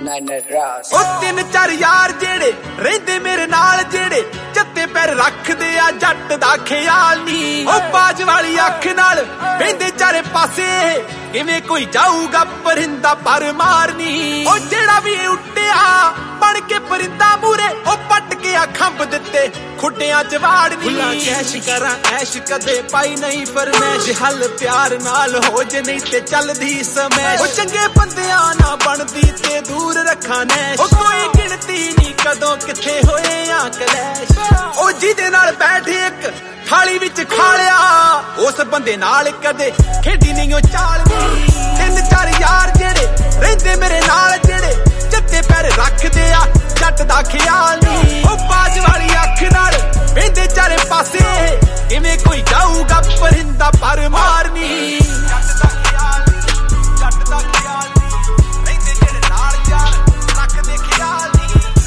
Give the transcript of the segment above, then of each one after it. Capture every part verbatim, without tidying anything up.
ओ तीन चार यार जेड़े रहिंदे मेरे नाल जेड़े जत्ते पैर रखदे आ जट दा ख्याल नी। ओ बाज वाली अख नाल वेंदे चारे पासे किवें कोई जाऊगा परिंदा पर मारनी। ओ जेड़ा भी उट्टिया बन के परिंदा मूरे ओ पट के आ खंभ दिते खुटियां च वाड़नी। भुला कैश करा ऐश कदे पाई नहीं फरमैश हल प्यार नाल हो जे नहीं ते चलदी समैश। ओ चंगे बंदियां ना बनदी ते दूर रखा नैश। ओ कोई गिनती नहीं कदों किथे होए आ कलैश। ओ जिहदे नाल बैठे एक थाली विच खा लिया उस बंदे नाल कदे खेडी नहीं ओ चालनी। तीन चार यार जेड़े रहिंदे मेरे नाल जेड़े जत्ते पैर रखदे आ जट दा ख्याल नी। ओ बाज वाली अख नाल वेंदे चारे पासे किवें कोई जाऊगा परिंदा पर मारनी। जट दा ख्याल नी जट दा ख्याल नी रहिंदे जेड़े नाल यार रखदे ख्याल नी।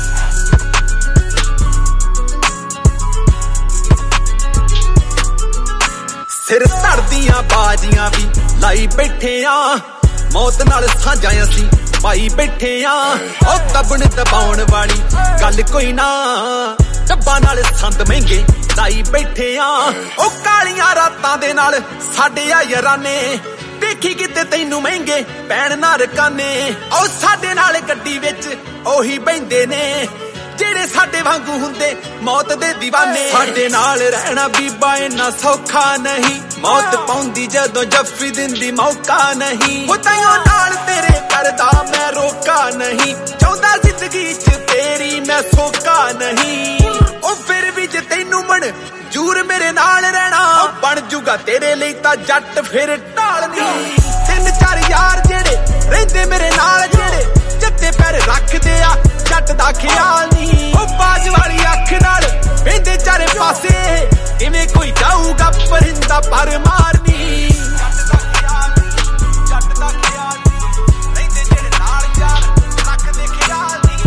सिर धड़दियां बाजियां भी लाई बैठे आ मौत नाल सांझां असीं पाई बैठे आ। ओ तबन दबाउण वाली गल कोई ना डब्बा नाल संद महंगे लाई बैठे आ। ओ कालियां रातां दे नाल साडे आ याराने देखी किते तैनू महंगे पैण ना रकाने। ओ साडे नाल गड्डी विच ओही बहिंदे ने जेड़े साडे वांगू हुंदे मौत दे दीवाने। साडे नाल रहना बीबा इन्ना सौखा नहीं मौत पाउंदी जदों जफ्फी दिंदी मौका नहीं। ओ ताइयों नाल तेरे करदा मैं रोका नहीं चाहुंदा जिंदगी च तेरी मैं सोका नहीं। ओ फिर भी जे तैनू मन जूर मेरे नाल रहना बन जूगा तेरे लई तां जट फिर ढाल नहीं। तीन चार यार जेड़े रहिंदे मेरे नाल जेड़े जत्ते पैर रखदे आ जट दा ख्याल नी। ओ बाज वाली अख नाल वेंदे चारे पासे किवें कोई जाऊगा परिंदा पर मारनी। जट दा ख्याल नी जट दा ख्याल नी रहिंदे जेड़े नाल यार रखदे ख्याल नी।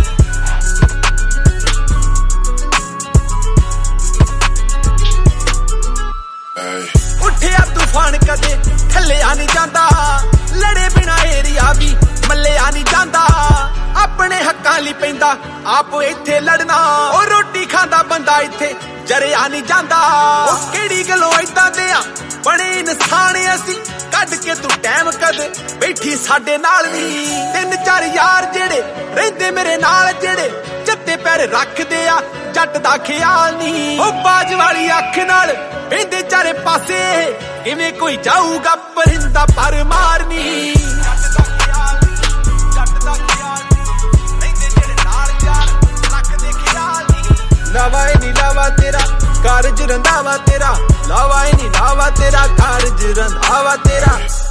उठिया तूफान कदे थल्लिया नहीं जांदा लड़े बिना एरिया भी मल्लिया नहीं जांदा। अपने हक्कां लई पैंदा आप इत्थे लड़ना ओ रोटी खांदा बंदा इत्थे जरिया नहीं जांदा। ओ केड़ी गल्लों इदां दे आ बड़े इंसान असीं कढ के तू टाइम कद बैठी साडे नाल नी। तीन चार यार जेड़े रहिंदे मेरे नाल जेड़े जत्ते पैर रखदे आ जट दा ख्याल नी। ओ बाज वाली अख नाल वेंदे चारे पासे किवें कोई जाऊगा परिंदा पर मारनी। जट दा ख्याल नी जट दा ख्याल नी रहिंदे जेड़े नाल यार रखदे ख्याल नी। लावा नी लावा तेरा कारज रंधावा तेरा लावा नी लावा तेरा कारज रंधावा तेरा।